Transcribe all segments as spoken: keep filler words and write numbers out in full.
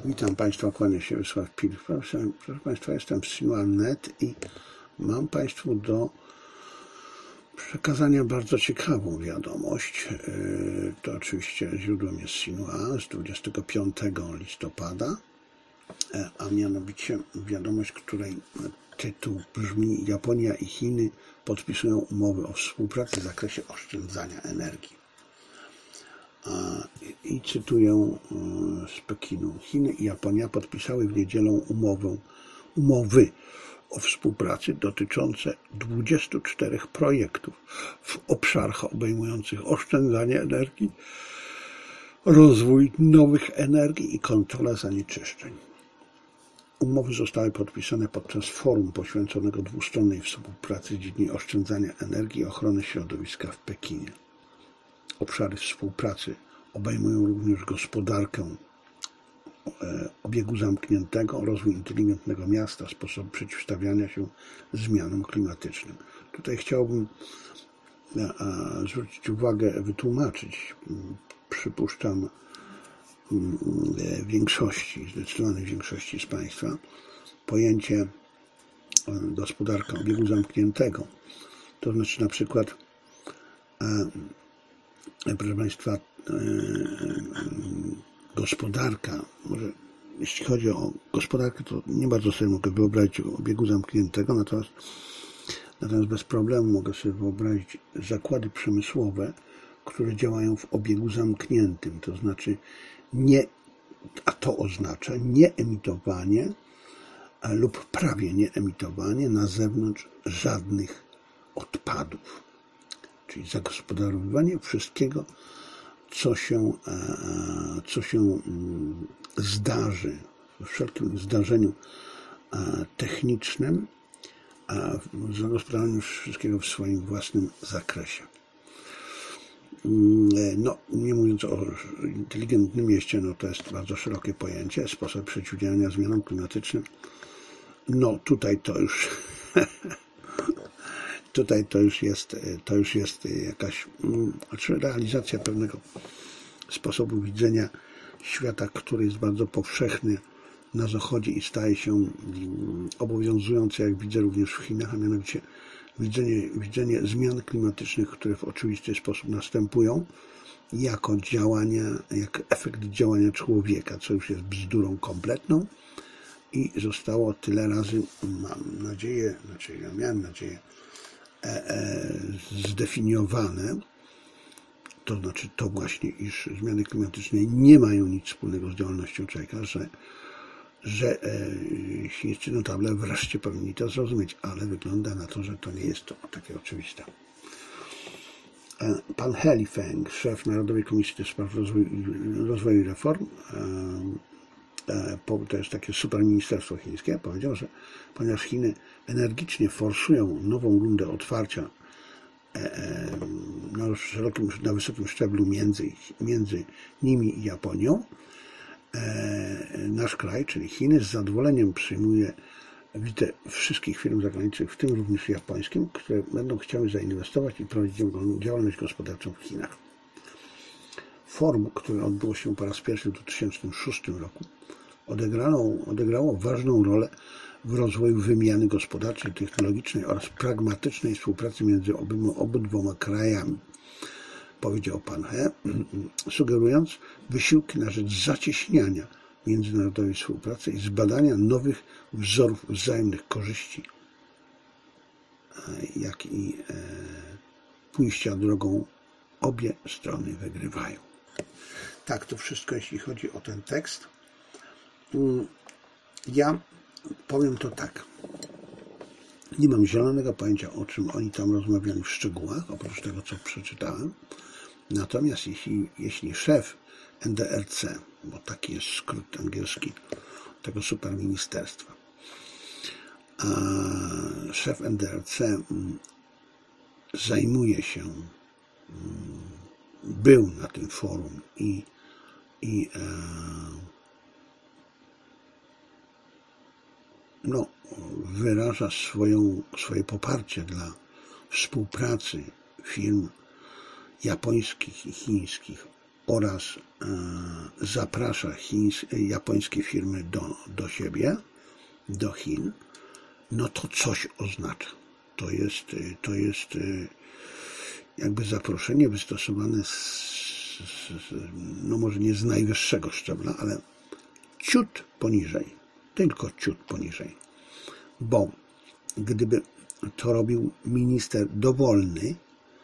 Witam Państwa, kłania się Wiesław Pilch. Proszę, proszę Państwa, jestem z Sinua kropka net i mam Państwu do przekazania bardzo ciekawą wiadomość. To oczywiście źródłem jest Sinua z dwudziestego piątego listopada, a mianowicie wiadomość, której tytuł brzmi: Japonia i Chiny podpisują umowy o współpracy w zakresie oszczędzania energii. I cytuję z Pekinu. Chiny i Japonia podpisały w niedzielę umowę, umowy o współpracy dotyczące dwudziestu czterech projektów w obszarach obejmujących oszczędzanie energii, rozwój nowych energii i kontrolę zanieczyszczeń. Umowy zostały podpisane podczas forum poświęconego dwustronnej współpracy w dziedzinie oszczędzania energii i ochrony środowiska w Pekinie. Obszary współpracy obejmują również gospodarkę obiegu zamkniętego, rozwój inteligentnego miasta, sposób przeciwstawiania się zmianom klimatycznym. Tutaj chciałbym zwrócić uwagę, wytłumaczyć, przypuszczam, większości, zdecydowanej większości z Państwa, pojęcie gospodarka obiegu zamkniętego. To znaczy na przykład, proszę Państwa, gospodarka, może jeśli chodzi o gospodarkę, to nie bardzo sobie mogę wyobrazić obiegu zamkniętego, natomiast, natomiast bez problemu mogę sobie wyobrazić zakłady przemysłowe, które działają w obiegu zamkniętym, to znaczy nie, a to oznacza nieemitowanie lub prawie nieemitowanie na zewnątrz żadnych odpadów. Czyli zagospodarowywanie wszystkiego, co się, co się zdarzy, w wszelkim zdarzeniu technicznym, zagospodarowanie wszystkiego w swoim własnym zakresie. No, nie mówiąc o inteligentnym mieście, no to jest bardzo szerokie pojęcie, sposób przeciwdziałania zmianom klimatycznym. No tutaj to już Tutaj to już jest, to już jest jakaś znaczy realizacja pewnego sposobu widzenia świata, który jest bardzo powszechny na Zachodzie i staje się obowiązujący, jak widzę, również w Chinach, a mianowicie widzenie, widzenie zmian klimatycznych, które w oczywisty sposób następują jako działania, jak efekt działania człowieka, co już jest bzdurą kompletną i zostało tyle razy, mam nadzieję, znaczy ja miałem nadzieję, zdefiniowane, to znaczy to właśnie, iż zmiany klimatyczne nie mają nic wspólnego z działalnością człowieka, że, że chińscy notable wreszcie powinni to zrozumieć, ale wygląda na to, że to nie jest to takie oczywiste. Pan He Lifeng, szef Narodowej Komisji do Spraw Rozwoju, Rozwoju i Reform, to jest takie super ministerstwo chińskie, powiedział, że ponieważ Chiny energicznie forsują nową rundę otwarcia na, szerokim, na wysokim szczeblu między, między nimi i Japonią, nasz kraj, czyli Chiny, z zadowoleniem przyjmuje wizytę wszystkich firm zagranicznych, w tym również japońskim, które będą chciały zainwestować i prowadzić działalność gospodarczą w Chinach. Forum, które odbyło się po raz pierwszy w dwa tysiące szóstym roku, odegrało, odegrało ważną rolę w rozwoju wymiany gospodarczej, technologicznej oraz pragmatycznej współpracy między obydwoma, obydwoma krajami, powiedział pan He, sugerując wysiłki na rzecz zacieśniania międzynarodowej współpracy i zbadania nowych wzorów wzajemnych korzyści, jak i pójścia drogą obie strony wygrywają. Tak, to wszystko, jeśli chodzi o ten tekst. Ja powiem to tak. Nie mam zielonego pojęcia, o czym oni tam rozmawiali w szczegółach, oprócz tego, co przeczytałem. Natomiast jeśli, jeśli szef N D R C, bo taki jest skrót angielski tego superministerstwa, a szef N D R C zajmuje się, był na tym forum i, i no, wyraża swoją, swoje poparcie dla współpracy firm japońskich i chińskich oraz zaprasza chińs, japońskie firmy do, do siebie, do Chin, no to coś oznacza. To jest, to jest jakby zaproszenie wystosowane z, z, no może nie z najwyższego szczebla, ale ciut poniżej, tylko ciut poniżej. Bo gdyby to robił minister dowolny,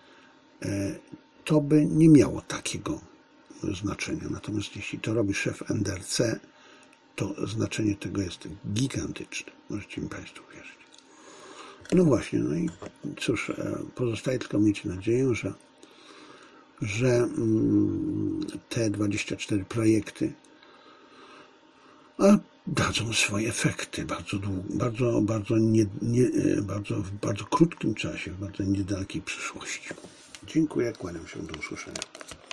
to by nie miało takiego znaczenia. Natomiast jeśli to robi szef N D R C, to znaczenie tego jest gigantyczne. Możecie mi Państwo wierzyć. No właśnie, no i cóż, pozostaje tylko mieć nadzieję, że, że te dwadzieścia cztery projekty a dadzą swoje efekty bardzo długo, bardzo, bardzo, nie, nie, bardzo, w bardzo krótkim czasie, w bardzo niedalekiej przyszłości. Dziękuję, kłaniam się, do usłyszenia.